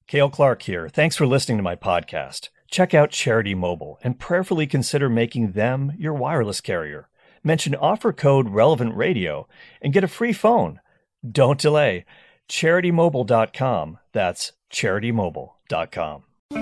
Cale Clark here. Thanks for listening to my podcast. Check out Charity Mobile and prayerfully consider making them your wireless carrier. Mention offer code Relevant Radio and get a free phone. Don't delay. CharityMobile.com. That's CharityMobile.com.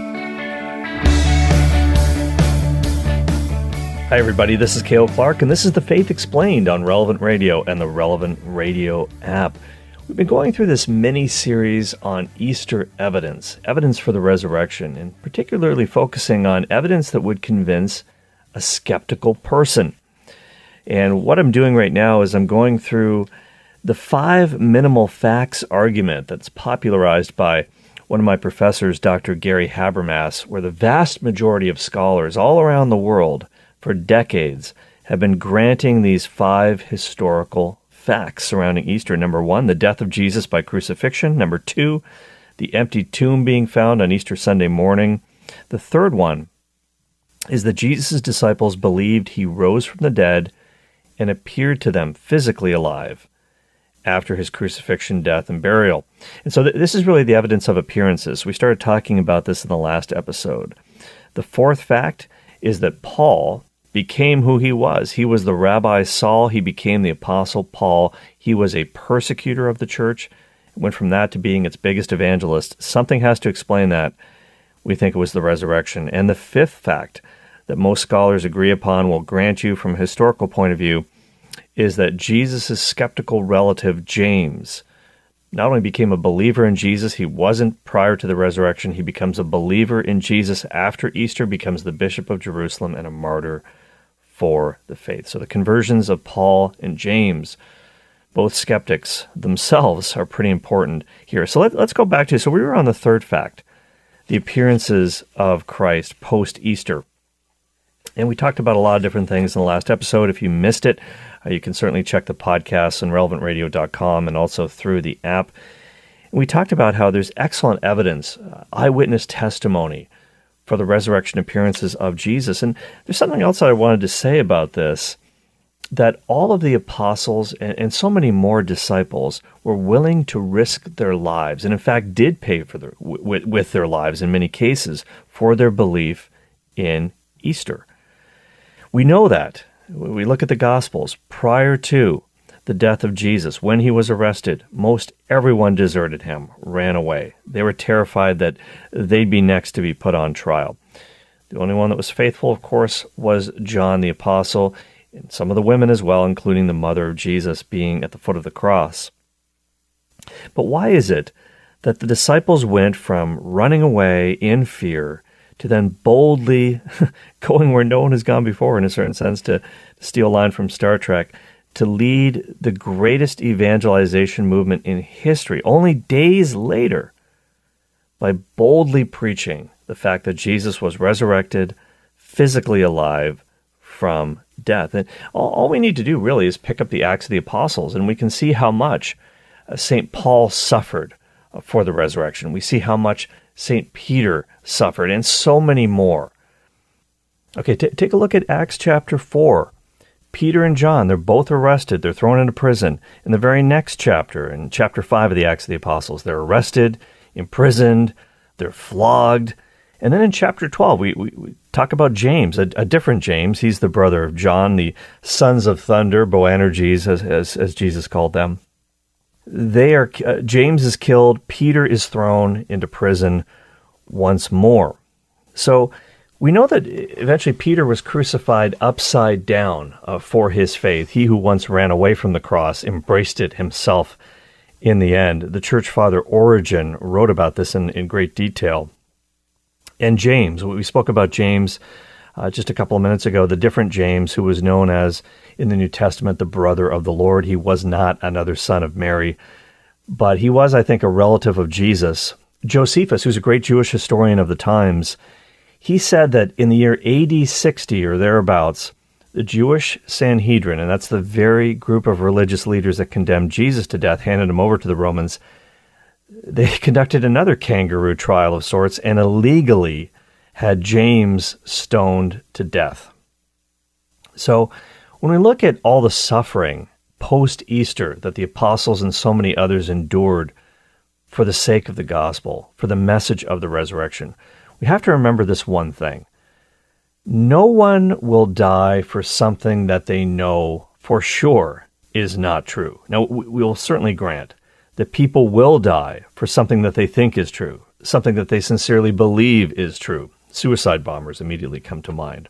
Hi, everybody. This is Cale Clark, and this is The Faith Explained on Relevant Radio and the Relevant Radio app. We've been going through this mini-series on Easter evidence for the resurrection, and particularly focusing on evidence that would convince a skeptical person. And what I'm doing right now is I'm going through the 5 minimal facts argument that's popularized by one of my professors, Dr. Gary Habermas, where the vast majority of scholars all around the world for decades have been granting these 5 historical facts surrounding Easter. Number 1, the death of Jesus by crucifixion. Number 2, the empty tomb being found on Easter Sunday morning. The third one is that Jesus' disciples believed he rose from the dead and appeared to them physically alive after his crucifixion, death, and burial. And so this is really the evidence of appearances. We started talking about this in the last episode. The fourth fact is that Paul became who he was. He was the Rabbi Saul. He became the Apostle Paul. He was a persecutor of the church. Went from that to being its biggest evangelist. Something has to explain that. We think it was the resurrection. And the fifth fact that most scholars agree upon, will grant you from a historical point of view, is that Jesus' skeptical relative James not only became a believer in Jesus, he wasn't prior to the resurrection, he becomes a believer in Jesus after Easter, becomes the Bishop of Jerusalem and a martyr for the faith. So the conversions of Paul and James, both skeptics themselves, are pretty important here. So let's go back to, so we were on the third fact, the appearances of Christ post-Easter. And we talked about a lot of different things in the last episode. If you missed it, you can certainly check the podcast on relevantradio.com and also through the app. And we talked about how there's excellent evidence, eyewitness testimony for the resurrection appearances of Jesus. And there's something else that I wanted to say about this, that all of the apostles and so many more disciples were willing to risk their lives, and in fact did pay for with their lives in many cases for their belief in Easter. We know that. We look at the Gospels. Prior to the death of Jesus, when he was arrested, most everyone deserted him, ran away. They were terrified that they'd be next to be put on trial. The only one that was faithful, of course, was John the Apostle, and some of the women as well, including the mother of Jesus being at the foot of the cross. But why is it that the disciples went from running away in fear to then boldly going where no one has gone before, in a certain sense, to steal a line from Star Trek, to lead the greatest evangelization movement in history, only days later, by boldly preaching the fact that Jesus was resurrected, physically alive from death? And all we need to do really is pick up the Acts of the Apostles, and we can see how much St. Paul suffered for the resurrection. We see how much St. Peter suffered, and so many more. Okay, take a look at Acts chapter 4. Peter and John, they're both arrested. They're thrown into prison. In the very next chapter, in chapter 5 of the Acts of the Apostles, they're arrested, imprisoned, they're flogged. And then in chapter 12, we talk about James, a different James. He's the brother of John, the sons of thunder, Boanerges, as Jesus called them. James is killed. Peter is thrown into prison once more. So we know that eventually Peter was crucified upside down for his faith. He who once ran away from the cross embraced it himself in the end. The church father Origen wrote about this in great detail. And James, we spoke about James just a couple of minutes ago, the different James, who was known as, in the New Testament, the brother of the Lord. He was not another son of Mary, but he was, I think, a relative of Jesus. Josephus, who's a great Jewish historian of the times, he said that in the year AD 60 or thereabouts, the Jewish Sanhedrin, and that's the very group of religious leaders that condemned Jesus to death, handed him over to the Romans, they conducted another kangaroo trial of sorts and illegally had James stoned to death. So when we look at all the suffering post-Easter that the apostles and so many others endured for the sake of the gospel, for the message of the resurrection. We have to remember this one thing. No one will die for something that they know for sure is not true. Now, we will certainly grant that people will die for something that they think is true, something that they sincerely believe is true. Suicide bombers immediately come to mind.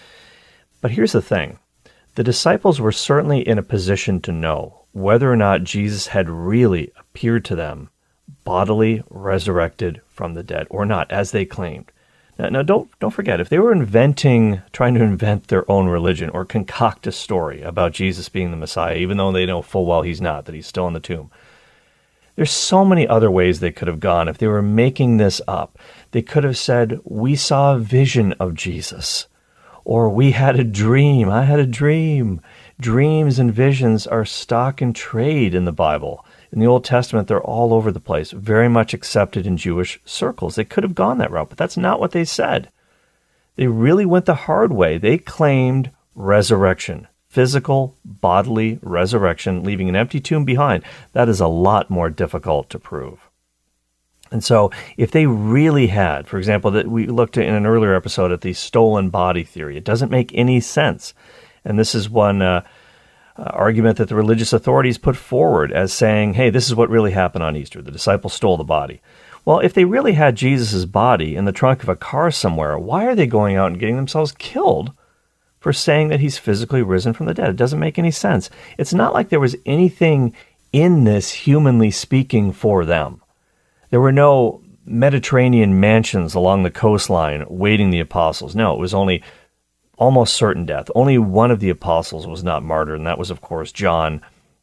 But here's the thing. The disciples were certainly in a position to know whether or not Jesus had really appeared to them, bodily resurrected from the dead, or not, as they claimed. Now don't forget, if they were trying to invent their own religion or concoct a story about Jesus being the Messiah, even though they know full well he's not, that he's still in the tomb, there's so many other ways they could have gone. If they were making this up, they could have said, we saw a vision of Jesus, or we had a dream. I had a dream. Dreams and visions are stock in trade in the Bible. In the Old Testament, they're all over the place, very much accepted in Jewish circles. They could have gone that route, but that's not what they said. They really went the hard way. They claimed resurrection, physical, bodily resurrection, leaving an empty tomb behind. That is a lot more difficult to prove. And so if they really had, for example, that we looked at in an earlier episode at the stolen body theory, it doesn't make any sense. And this is one argument that the religious authorities put forward as saying, hey, this is what really happened on Easter. The disciples stole the body. Well, if they really had Jesus' body in the trunk of a car somewhere, why are they going out and getting themselves killed for saying that he's physically risen from the dead? It doesn't make any sense. It's not like there was anything in this, humanly speaking, for them. There were no Mediterranean mansions along the coastline waiting the apostles. No, it was only almost certain death. Only one of the apostles was not martyred, and that was, of course, John.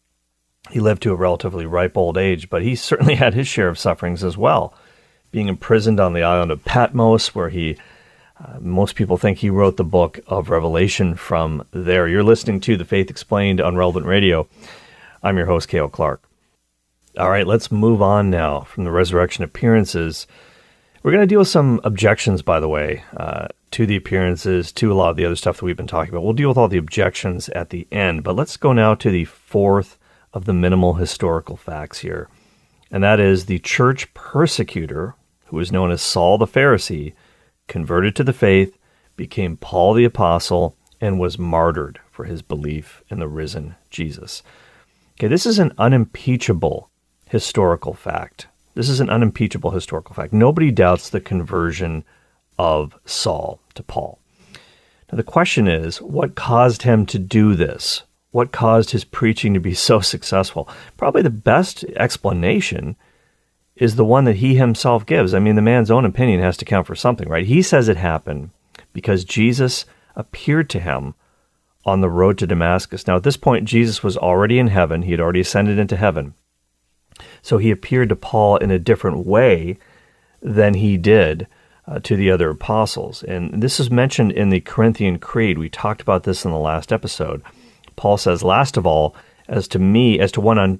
He lived to a relatively ripe old age, but he certainly had his share of sufferings as well. Being imprisoned on the island of Patmos, where most people think he wrote the book of Revelation from there. You're listening to The Faith Explained on Relevant Radio. I'm your host, Cale Clark. All right, let's move on now from the resurrection appearances. We're going to deal with some objections, by the way, to the appearances, to a lot of the other stuff that we've been talking about. We'll deal with all the objections at the end, but let's go now to the fourth of the minimal historical facts here, and that is the church persecutor, who is known as Saul the Pharisee, converted to the faith, became Paul the Apostle, and was martyred for his belief in the risen Jesus. Okay, this is an unimpeachable historical fact. This is an unimpeachable historical fact. Nobody doubts the conversion of Saul to Paul. Now, the question is, what caused him to do this? What caused his preaching to be so successful? Probably the best explanation is the one that he himself gives. I mean, the man's own opinion has to count for something, right? He says it happened because Jesus appeared to him on the road to Damascus. Now, at this point, Jesus was already in heaven. He had already ascended into heaven. So he appeared to Paul in a different way than he did to the other apostles. And this is mentioned in the Corinthian Creed. We talked about this in the last episode. Paul says, last of all, as to me, as to one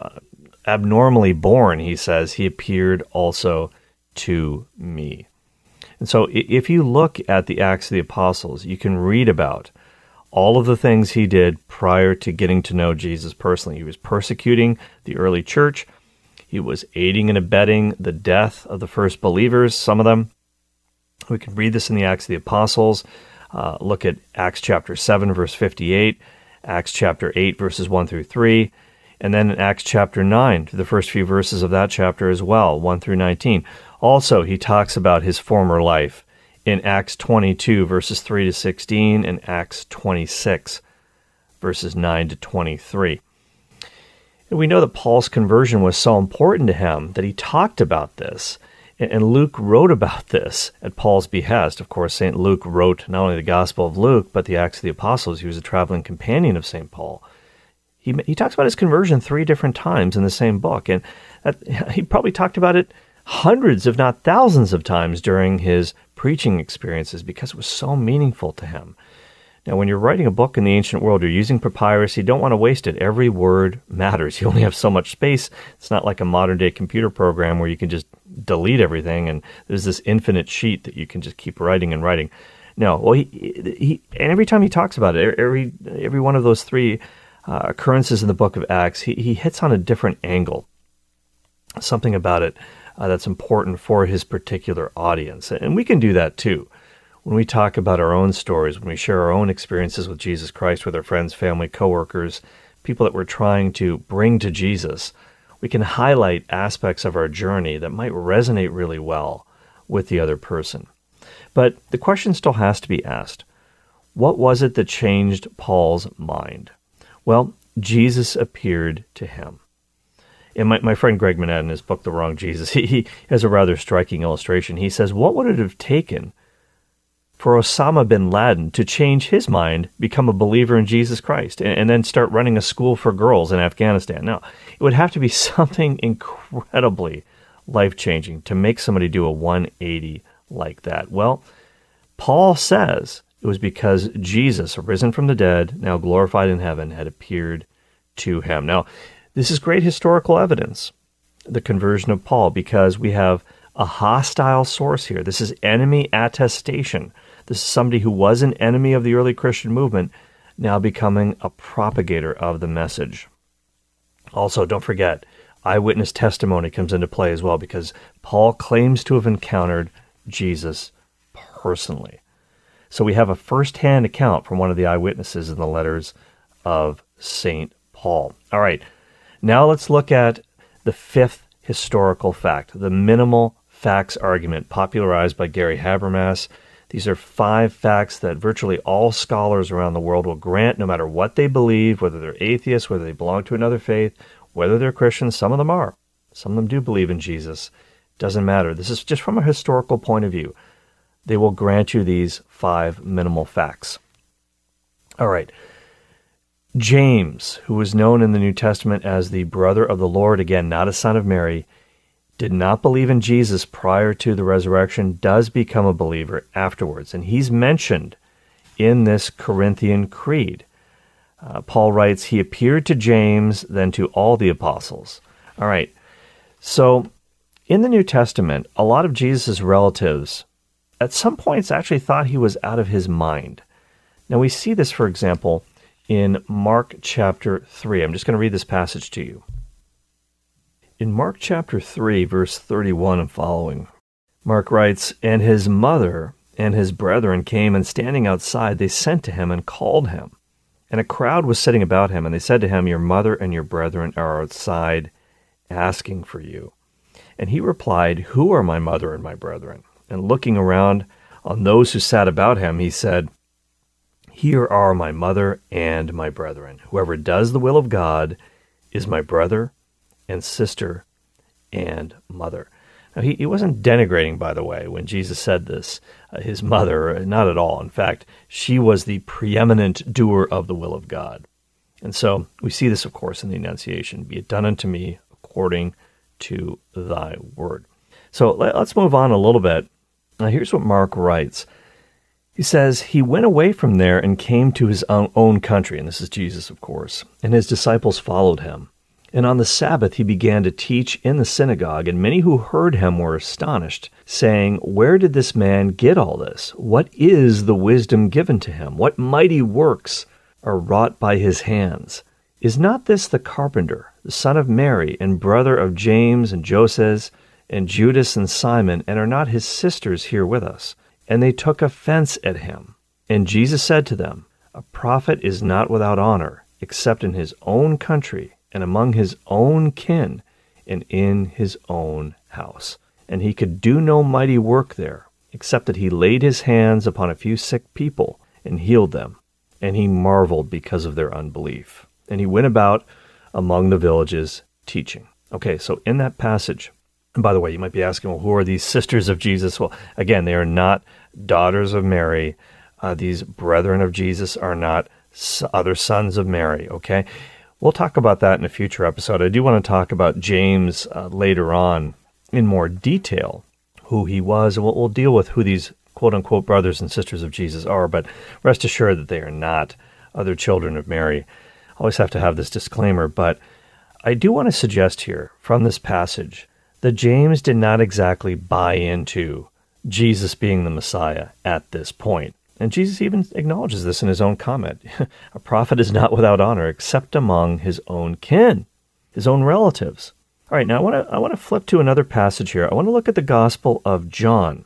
abnormally born, he says, he appeared also to me. And so if you look at the Acts of the Apostles, you can read about all of the things he did prior to getting to know Jesus personally. He was persecuting the early church. He was aiding and abetting the death of the first believers, some of them. We can read this in the Acts of the Apostles. Look at Acts chapter 7, verse 58, Acts chapter 8, verses 1 through 3, and then in Acts chapter 9, the first few verses of that chapter as well, 1 through 19. Also, he talks about his former life in Acts 22, verses 3 to 16, and Acts 26, verses 9 to 23. And we know that Paul's conversion was so important to him that he talked about this, and Luke wrote about this at Paul's behest. Of course, St. Luke wrote not only the Gospel of Luke, but the Acts of the Apostles. He was a traveling companion of St. Paul. He talks about his conversion 3 different times in the same book, and he probably talked about it hundreds, if not thousands of times during his preaching experiences because it was so meaningful to him. Now, when you're writing a book in the ancient world, you're using papyrus, you don't want to waste it. Every word matters. You only have so much space. It's not like a modern-day computer program where you can just delete everything and there's this infinite sheet that you can just keep writing and writing. No, well, he and every time he talks about it, every one of those 3 occurrences in the book of Acts, he hits on a different angle. something about it that's important for his particular audience. And we can do that too. When we talk about our own stories, when we share our own experiences with Jesus Christ with our friends, family, coworkers, people that we're trying to bring to Jesus, we can highlight aspects of our journey that might resonate really well with the other person. But the question still has to be asked. What was it that changed Paul's mind? Well, Jesus appeared to him. And my friend Greg Manette, in his book, The Wrong Jesus, he has a rather striking illustration. He says, what would it have taken for Osama bin Laden to change his mind, become a believer in Jesus Christ, and then start running a school for girls in Afghanistan? Now, it would have to be something incredibly life-changing to make somebody do a 180 like that. Well, Paul says it was because Jesus, risen from the dead, now glorified in heaven, had appeared to him. Now, this is great historical evidence, the conversion of Paul, because we have a hostile source here. This is enemy attestation. This is somebody who was an enemy of the early Christian movement, now becoming a propagator of the message. Also, don't forget, eyewitness testimony comes into play as well, because Paul claims to have encountered Jesus personally. So we have a first-hand account from one of the eyewitnesses in the letters of St. Paul. All right, now let's look at the fifth historical fact, the minimal facts argument popularized by Gary Habermas. These are 5 facts that virtually all scholars around the world will grant, no matter what they believe, whether they're atheists, whether they belong to another faith, whether they're Christians. Some of them are. Some of them do believe in Jesus. Doesn't matter. This is just from a historical point of view. They will grant you these 5 minimal facts. All right. James, who was known in the New Testament as the brother of the Lord, again, not a son of Mary, did not believe in Jesus prior to the resurrection, does become a believer afterwards. And he's mentioned in this Corinthian creed. Paul writes, he appeared to James, then to all the apostles. All right. So in the New Testament, a lot of Jesus' relatives at some points actually thought he was out of his mind. Now we see this, for example, in Mark chapter 3. I'm just going to read this passage to you. In Mark chapter 3, verse 31 and following, Mark writes, and his mother and his brethren came, and standing outside, they sent to him and called him. And a crowd was sitting about him, and they said to him, your mother and your brethren are outside asking for you. And he replied, who are my mother and my brethren? And looking around on those who sat about him, he said, here are my mother and my brethren. Whoever does the will of God is my brother and sister and mother. Now, he wasn't denigrating, by the way, when Jesus said this. His mother, not at all. In fact, she was the preeminent doer of the will of God. And so we see this, of course, in the Annunciation. Be it done unto me according to thy word. So let's move on a little bit. Now, here's what Mark writes. He says, he went away from there and came to his own country. And this is Jesus, of course. And his disciples followed him. And on the Sabbath he began to teach in the synagogue, and many who heard him were astonished, saying, where did this man get all this? What is the wisdom given to him? What mighty works are wrought by his hands? Is not this the carpenter, the son of Mary, and brother of James and Joses, and Judas and Simon, and are not his sisters here with us? And they took offense at him. And Jesus said to them, a prophet is not without honor, except in his own country, and among his own kin, and in his own house. And he could do no mighty work there, except that he laid his hands upon a few sick people and healed them. And he marveled because of their unbelief. And he went about among the villages teaching. Okay, so in that passage, and by the way, you might be asking, well, who are these sisters of Jesus? Well, again, they are not daughters of Mary. These brethren of Jesus are not other sons of Mary, okay? We'll talk about that in a future episode. I do want to talk about James later on in more detail, who he was, and we'll deal with who these quote-unquote brothers and sisters of Jesus are, but rest assured that they are not other children of Mary. I always have to have this disclaimer, but I do want to suggest here from this passage that James did not exactly buy into Jesus being the Messiah at this point. And Jesus even acknowledges this in his own comment. A prophet is not without honor except among his own kin, his own relatives. All right, now I want to flip to another passage here. I want to look at the Gospel of John.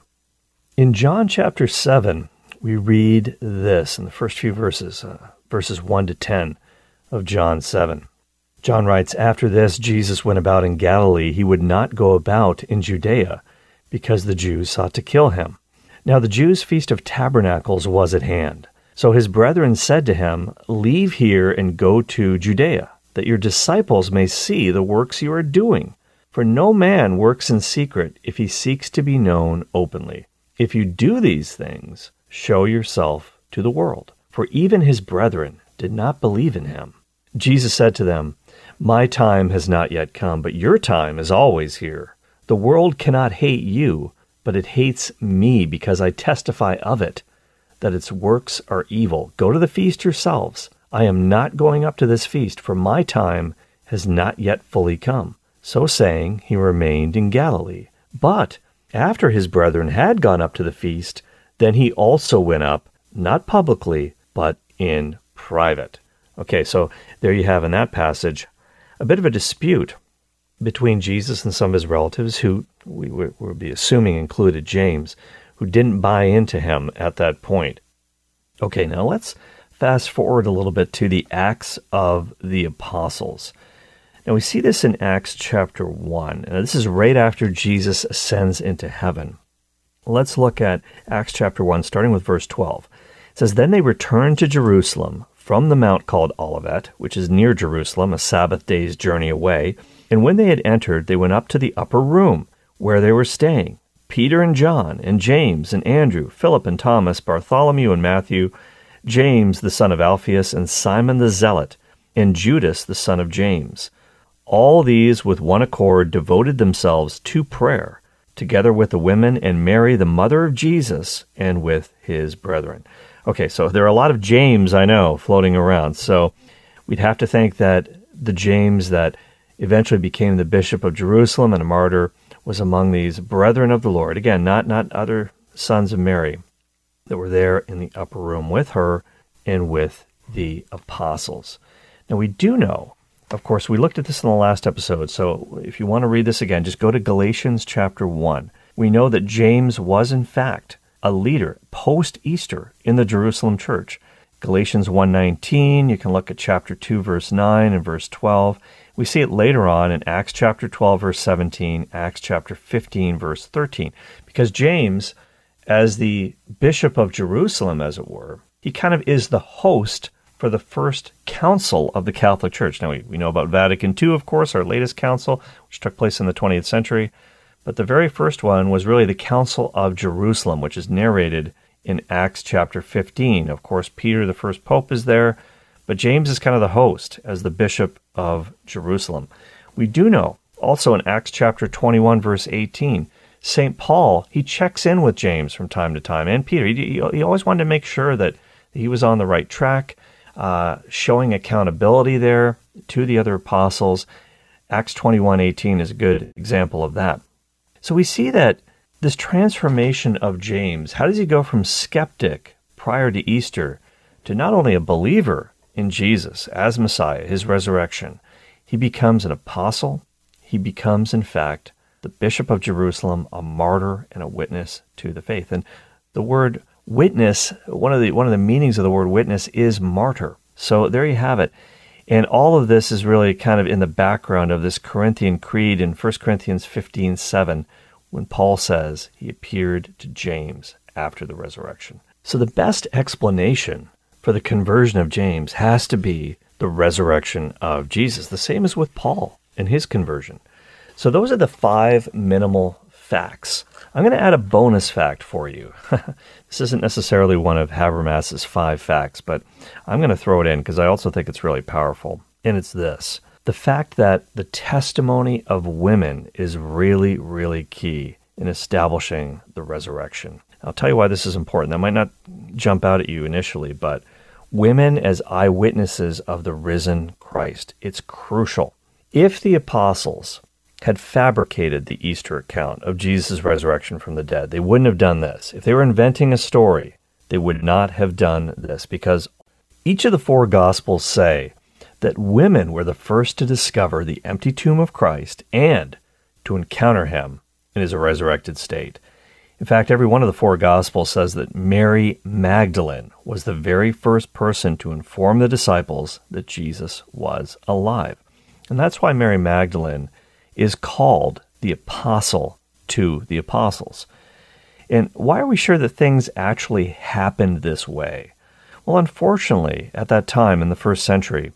In John chapter 7, we read this in the first few verses, verses 1 to 10 of John 7. John writes, "After this, Jesus went about in Galilee. He would not go about in Judea, because the Jews sought to kill him. Now the Jews' feast of tabernacles was at hand. So his brethren said to him, 'Leave here and go to Judea, that your disciples may see the works you are doing. For no man works in secret if he seeks to be known openly. If you do these things, show yourself to the world.' For even his brethren did not believe in him. Jesus said to them, 'My time has not yet come, but your time is always here. The world cannot hate you, but it hates me because I testify of it, that its works are evil. Go to the feast yourselves. I am not going up to this feast, for my time has not yet fully come.' So saying, he remained in Galilee. But after his brethren had gone up to the feast, then he also went up, not publicly, but in private." Okay, so there you have in that passage a bit of a dispute between Jesus and some of his relatives, who we would be assuming included James, who didn't buy into him at that point. Okay, now let's fast forward a little bit to the Acts of the Apostles. Now we see this in Acts chapter 1, and this is right after Jesus ascends into heaven. Let's look at Acts chapter 1, starting with verse 12. It says, "Then they returned to Jerusalem from the mount called Olivet, which is near Jerusalem, a Sabbath day's journey away. And when they had entered, they went up to the upper room, where they were staying, Peter and John, and James and Andrew, Philip and Thomas, Bartholomew and Matthew, James the son of Alphaeus, and Simon the Zealot, and Judas the son of James. All these with one accord devoted themselves to prayer, together with the women and Mary, the mother of Jesus, and with his brethren." Okay, so there are a lot of James, I know, floating around. So we'd have to think that the James that eventually became the Bishop of Jerusalem and a martyr was among these brethren of the Lord. Again, not other sons of Mary that were there in the upper room with her and with the apostles. Now we do know, of course, we looked at this in the last episode, so if you want to read this again, just go to Galatians chapter 1. We know that James was, in fact, a leader post-Easter in the Jerusalem church. Galatians 1:19, you can look at chapter 2, verse 9 and verse 12. We see it later on in Acts chapter 12, verse 17, Acts chapter 15, verse 13. Because James, as the Bishop of Jerusalem, as it were, he kind of is the host for the first council of the Catholic Church. Now, we know about Vatican II, of course, our latest council, which took place in the 20th century. But the very first one was really the Council of Jerusalem, which is narrated in Acts chapter 15. Of course, Peter, the first pope, is there, but James is kind of the host as the Bishop of Jerusalem. We do know, also in Acts chapter 21, verse 18, St. Paul, he checks in with James from time to time, and Peter. He always wanted to make sure that he was on the right track, showing accountability there to the other apostles. Acts 21:18 is a good example of that. So we see that this transformation of James, how does he go from skeptic prior to Easter to not only a believer in Jesus as Messiah, his resurrection? He becomes an apostle. He becomes, in fact, the Bishop of Jerusalem, a martyr and a witness to the faith. And the word witness, one of the meanings of the word witness is martyr. So there you have it. And all of this is really kind of in the background of this Corinthian creed in 1 Corinthians 15:7, when Paul says he appeared to James after the resurrection. So the best explanation for the conversion of James has to be the resurrection of Jesus. The same as with Paul and his conversion. So those are the 5 minimal facts. I'm going to add a bonus fact for you. This isn't necessarily one of Habermas's 5 facts, but I'm going to throw it in because I also think it's really powerful. And it's this: the fact that the testimony of women is really, really key in establishing the resurrection. I'll tell you why this is important. That might not jump out at you initially, but women as eyewitnesses of the risen Christ, it's crucial. If the apostles had fabricated the Easter account of Jesus' resurrection from the dead, they wouldn't have done this. If they were inventing a story, they would not have done this, because each of the 4 Gospels say that women were the first to discover the empty tomb of Christ and to encounter him in his resurrected state. In fact, every one of the four Gospels says that Mary Magdalene was the very first person to inform the disciples that Jesus was alive. And that's why Mary Magdalene is called the apostle to the apostles. And why are we sure that things actually happened this way? Well, unfortunately, at that time in the first century,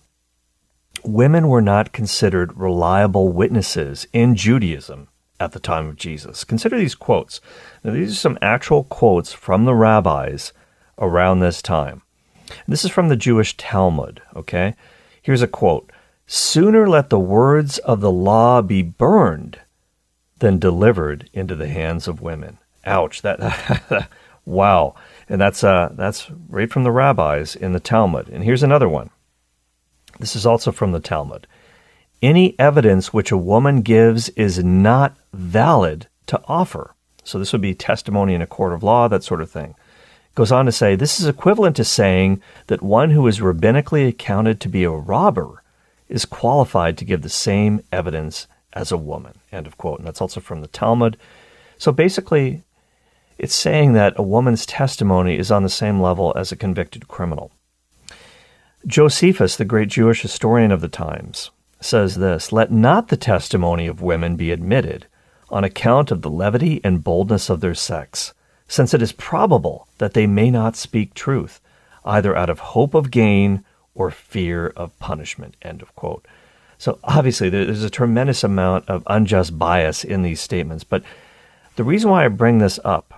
women were not considered reliable witnesses in Judaism at the time of Jesus. Consider these quotes. Now, these are some actual quotes from the rabbis around this time. This is from the Jewish Talmud, okay? Here's a quote. "Sooner let the words of the law be burned than delivered into the hands of women." Ouch. That wow. And that's right from the rabbis in the Talmud. And here's another one. This is also from the Talmud. "Any evidence which a woman gives is not valid to offer." So this would be testimony in a court of law, that sort of thing. Goes on to say, "This is equivalent to saying that one who is rabbinically accounted to be a robber is qualified to give the same evidence as a woman." End of quote. And that's also from the Talmud. So basically, it's saying that a woman's testimony is on the same level as a convicted criminal. Josephus, the great Jewish historian of the times, says this, "Let not the testimony of women be admitted on account of the levity and boldness of their sex, since it is probable that they may not speak truth, either out of hope of gain or fear of punishment." End of quote. So obviously there's a tremendous amount of unjust bias in these statements, but the reason why I bring this up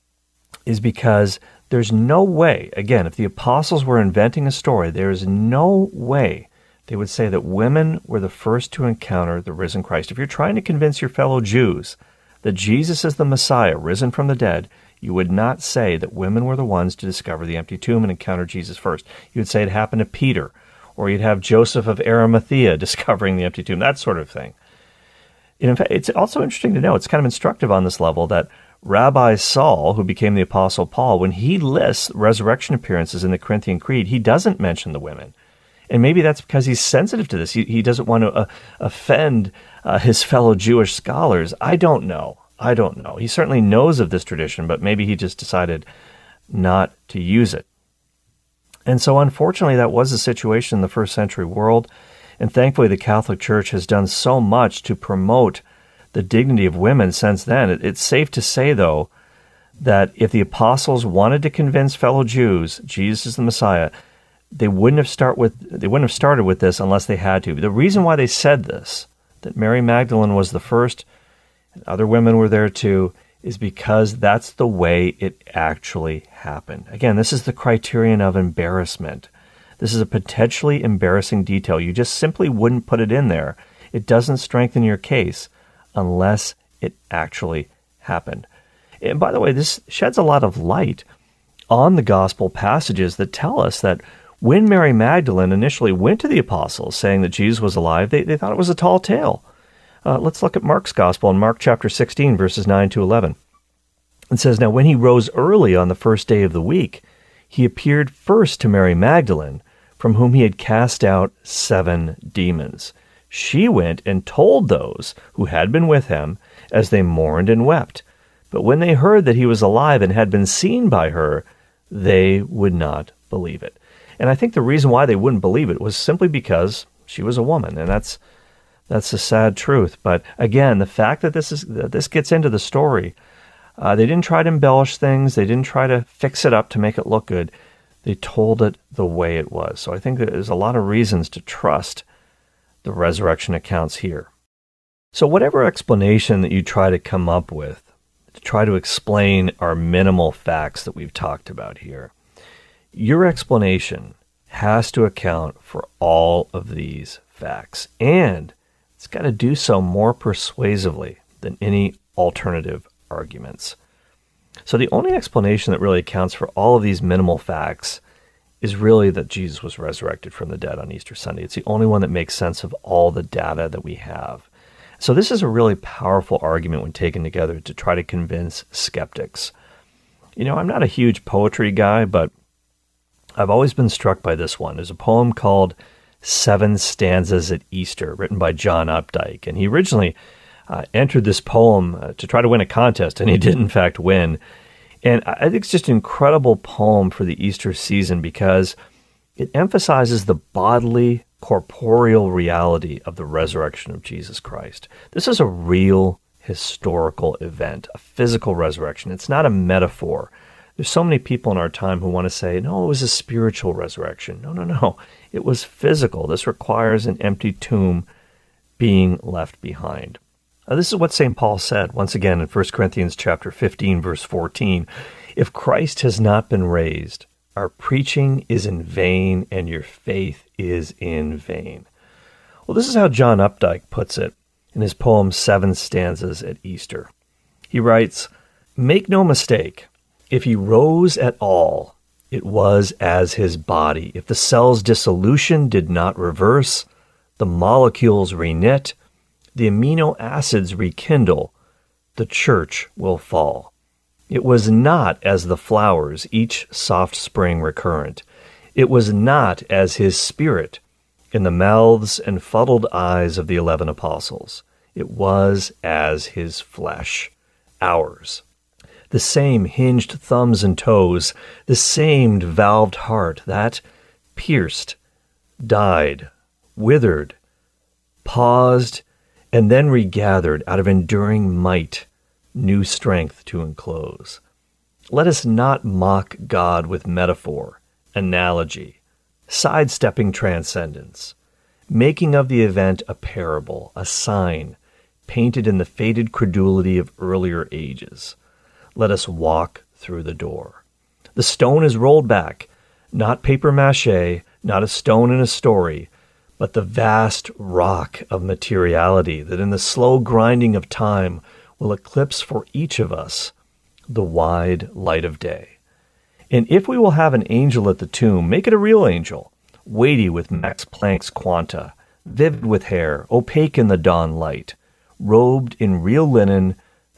is because there's no way, again, if the apostles were inventing a story, there is no way they would say that women were the first to encounter the risen Christ. If you're trying to convince your fellow Jews that Jesus is the Messiah, risen from the dead, you would not say that women were the ones to discover the empty tomb and encounter Jesus first. You would say it happened to Peter, or you'd have Joseph of Arimathea discovering the empty tomb, that sort of thing. And in fact, it's also interesting to know, it's kind of instructive on this level, that Rabbi Saul, who became the Apostle Paul, when he lists resurrection appearances in the Corinthian Creed, he doesn't mention the women. And maybe that's because he's sensitive to this. He doesn't want to offend his fellow Jewish scholars. I don't know. He certainly knows of this tradition, but maybe he just decided not to use it. And so unfortunately, that was the situation in the first century world. And thankfully, the Catholic Church has done so much to promote the dignity of women since then. It's safe to say, though, that if the apostles wanted to convince fellow Jews Jesus is the Messiah, they wouldn't have started with this unless they had to. The reason why they said this, that Mary Magdalene was the first and other women were there too, is because that's the way it actually happened. Again, this is the criterion of embarrassment. This is a potentially embarrassing detail. You just simply wouldn't put it in there. It doesn't strengthen your case unless it actually happened. And by the way, this sheds a lot of light on the gospel passages that tell us that when Mary Magdalene initially went to the apostles saying that Jesus was alive, they thought it was a tall tale. Let's look at Mark's gospel in Mark chapter 16, verses 9 to 11. It says, "Now when he rose early on the first day of the week, he appeared first to Mary Magdalene, from whom he had cast out 7 demons. She went and told those who had been with him, as they mourned and wept. But when they heard that he was alive and had been seen by her, they would not believe it." And I think the reason why they wouldn't believe it was simply because she was a woman, and that's a sad truth. But again, the fact that this gets into the story, they didn't try to embellish things, they didn't try to fix it up to make it look good. They told it the way it was. So I think that there's a lot of reasons to trust the resurrection accounts here. So whatever explanation that you try to come up with to try to explain our minimal facts that we've talked about here, your explanation has to account for all of these facts, and it's got to do so more persuasively than any alternative arguments. So the only explanation that really accounts for all of these minimal facts is really that Jesus was resurrected from the dead on Easter Sunday. It's the only one that makes sense of all the data that we have. So this is a really powerful argument when taken together to try to convince skeptics. You know, I'm not a huge poetry guy, but I've always been struck by this one. There's a poem called Seven Stanzas at Easter, written by John Updike. And he originally entered this poem to try to win a contest, and he did, in fact, win. And I think it's just an incredible poem for the Easter season because it emphasizes the bodily, corporeal reality of the resurrection of Jesus Christ. This is a real historical event, a physical resurrection. It's not a metaphor. There's so many people in our time who want to say, no, it was a spiritual resurrection. No. It was physical. This requires an empty tomb being left behind. This is what St. Paul said, once again, in 1 Corinthians chapter 15, verse 14. If Christ has not been raised, our preaching is in vain and your faith is in vain. Well, this is how John Updike puts it in his poem, Seven Stanzas at Easter. He writes, "Make no mistake, if he rose at all, it was as his body. If the cell's dissolution did not reverse, the molecules reknit, the amino acids rekindle, the church will fall. It was not as the flowers, each soft spring recurrent. It was not as his spirit in the mouths and fuddled eyes of the 11 apostles. It was as his flesh, ours. The same hinged thumbs and toes, the same valved heart that pierced, died, withered, paused, and then regathered out of enduring might, new strength to enclose. Let us not mock God with metaphor, analogy, sidestepping transcendence, making of the event a parable, a sign, painted in the faded credulity of earlier ages. Let us walk through the door. The stone is rolled back, not papier-mâché, not a stone in a story, but the vast rock of materiality that in the slow grinding of time will eclipse for each of us the wide light of day. And if we will have an angel at the tomb, make it a real angel, weighty with Max Planck's quanta, vivid with hair, opaque in the dawn light, robed in real linen,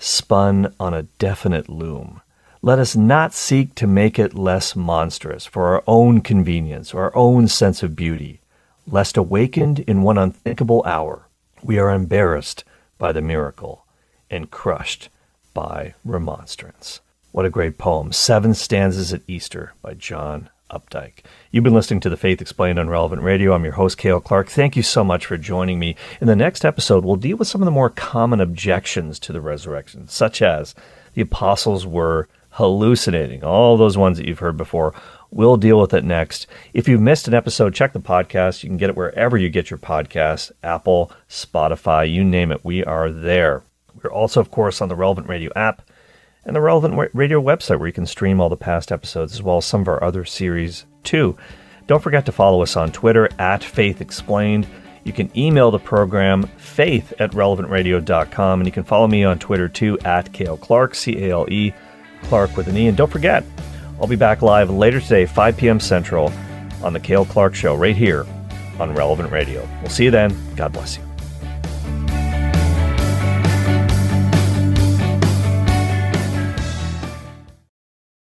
spun on a definite loom. Let us not seek to make it less monstrous for our own convenience or our own sense of beauty, lest awakened in one unthinkable hour, we are embarrassed by the miracle and crushed by remonstrance. What a great poem. Seven Stanzas at Easter by John Updike. You've been listening to The Faith Explained on Relevant Radio. I'm your host, Cale Clark. Thank you so much for joining me. In the next episode, we'll deal with some of the more common objections to the resurrection, such as the apostles were hallucinating, all those ones that you've heard before. We'll deal with it next. If you've missed an episode, check the podcast. You can get it wherever you get your podcasts, Apple, Spotify, you name it. We are there. We're also, of course, on the Relevant Radio app and the Relevant Radio website where you can stream all the past episodes as well as some of our other series too. Don't forget to follow us on Twitter at Faith Explained. You can email the program faith@relevantradio.com, and you can follow me on Twitter too at Cale Clark, C-A-L-E, Clark with an E. And don't forget, I'll be back live later today, 5 p.m. Central, on the Cale Clark Show right here on Relevant Radio. We'll see you then. God bless you.